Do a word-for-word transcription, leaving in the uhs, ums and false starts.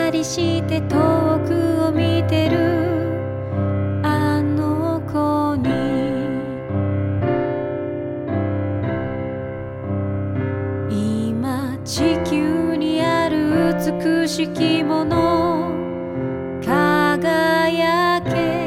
なりして遠くを見てるあの子に今地球にある美しきもの輝け